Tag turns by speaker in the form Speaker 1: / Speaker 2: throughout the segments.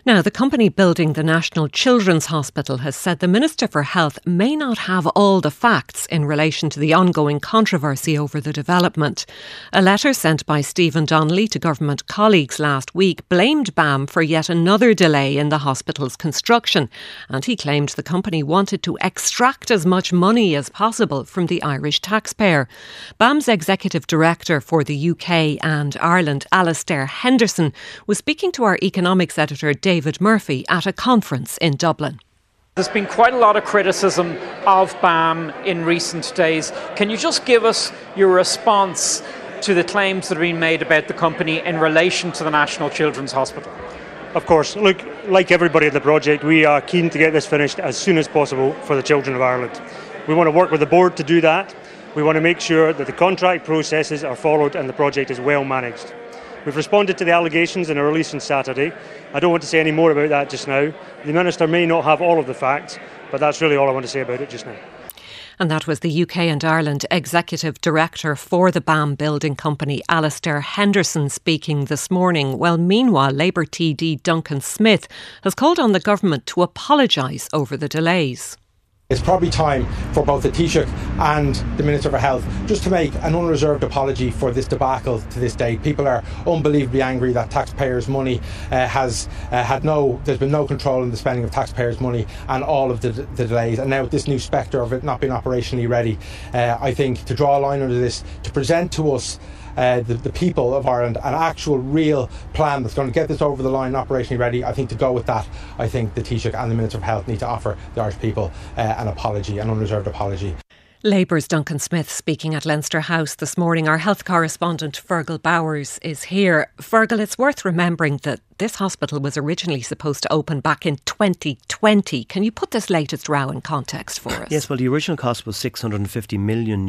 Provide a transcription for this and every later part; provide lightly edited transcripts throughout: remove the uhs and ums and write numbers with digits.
Speaker 1: Now, the company building the National Children's Hospital has said the Minister for Health may not have all the facts in relation to the ongoing controversy over the development. A letter sent by Stephen Donnelly to government colleagues last week blamed BAM for yet another delay in the hospital's construction, and he claimed the company wanted to extract as much money as possible from the Irish taxpayer. BAM's executive director for the UK and Ireland, Alastair Henderson, was speaking to our economics editor David Murphy at a conference in Dublin.
Speaker 2: There's been quite a lot of criticism of BAM in recent days. Can you just give us your response to the claims that have been made about the company in relation to the National Children's Hospital?
Speaker 3: Of course. Look, like everybody at the project, we are keen to get this finished as soon as possible for the children of Ireland. We want to work with the board to do that. We want to make sure that the contract processes are followed and the project is well managed. We've responded to the allegations in a release on Saturday. I don't want to say any more about that just now. The Minister may not have all of the facts, but that's really all I want to say about it just now.
Speaker 1: And that was the UK and Ireland Executive Director for the BAM building company, Alastair Henderson, speaking this morning. Well, meanwhile, Labour TD Duncan Smith has called on the government to apologise over the delays.
Speaker 4: It's probably time for both the Taoiseach and the Minister for Health just to make an unreserved apology for this debacle to this date. People are unbelievably angry that taxpayers' money there's been no control in the spending of taxpayers' money and all of the delays. And now with this new spectre of it not being operationally ready, I think to draw a line under this, to present to us the people of Ireland an actual real plan that's going to get this over the line operationally ready. I think to go with that, I think the Taoiseach and the Minister for Health need to offer the Irish people an apology, an unreserved apology.
Speaker 1: Labour's Duncan Smith speaking at Leinster House this morning. Our health correspondent Fergal Bowers is here. Fergal, it's worth remembering that this hospital was originally supposed to open back in 2020. Can you put this latest row in context for us?
Speaker 5: Yes, well, the original cost was €650 million,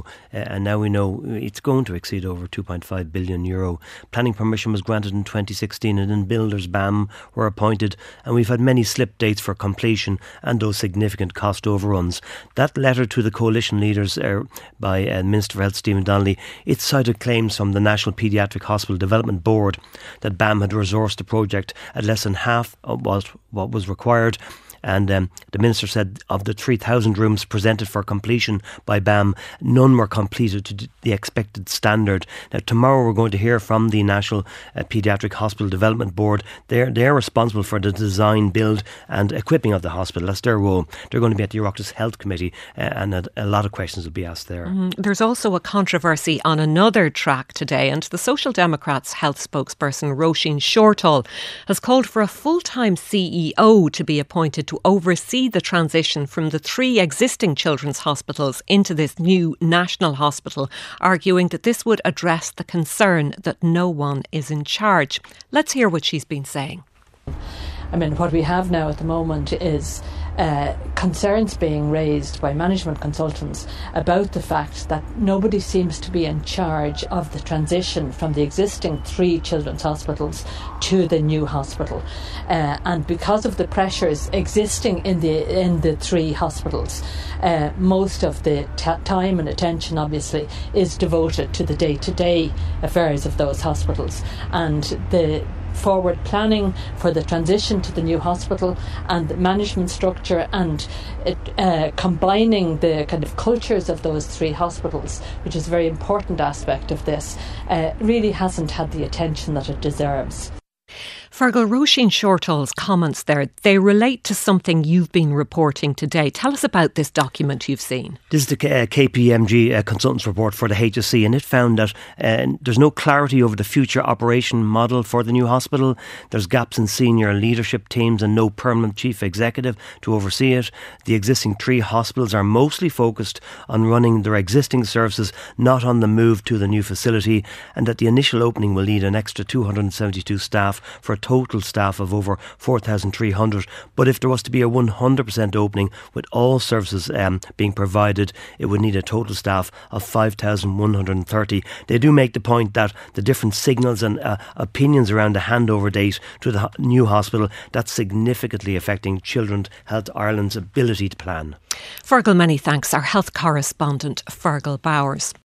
Speaker 5: and now we know it's going to exceed over €2.5 billion. Planning permission was granted in 2016, and then builders BAM were appointed, and we've had many slip dates for completion and those significant cost overruns. That letter to the coalition leaders by Minister for Health Stephen Donnelly, it cited claims from the National Paediatric Hospital Development Board that BAM had resourced the project at less than half of what was required. And the Minister said of the 3,000 rooms presented for completion by BAM, none were completed to the expected standard. Now, tomorrow we're going to hear from the National Paediatric Hospital Development Board. They're responsible for the design, build and equipping of the hospital. That's their role. They're going to be at the Oireachtas Health Committee and a lot of questions will be asked there.
Speaker 1: There's also a controversy on another track today, and the Social Democrats' health spokesperson Roisin Shortall has called for a full-time CEO to be appointed to oversee the transition from the 3 existing children's hospitals into this new national hospital, arguing that this would address the concern that no one is in charge. Let's hear what she's been saying.
Speaker 6: I mean, what we have now at the moment is concerns being raised by management consultants about the fact that nobody seems to be in charge of the transition from the existing 3 children's hospitals to the new hospital. And because of the pressures existing in the 3 hospitals, most of the time and attention obviously is devoted to the day-to-day affairs of those hospitals, and the forward planning for the transition to the new hospital and the management structure and combining the kind of cultures of those 3 hospitals, which is a very important aspect of this, really hasn't had the attention that it deserves.
Speaker 1: Fergal, Roisin Shortall's comments there, they relate to something you've been reporting today. Tell us about this document you've seen.
Speaker 5: This is the KPMG consultants report for the HSE, and it found that there's no clarity over the future operation model for the new hospital. There's gaps in senior leadership teams and no permanent chief executive to oversee it. The existing 3 hospitals are mostly focused on running their existing services, not on the move to the new facility, and that the initial opening will need an extra 272 staff for a total staff of over 4,300. But if there was to be a 100% opening with all services being provided, it would need a total staff of 5,130. They do make the point that the different signals and opinions around the handover date to the new hospital, that's significantly affecting Children's Health Ireland's ability to plan.
Speaker 1: Fergal, many thanks. Our health correspondent Fergal Bowers.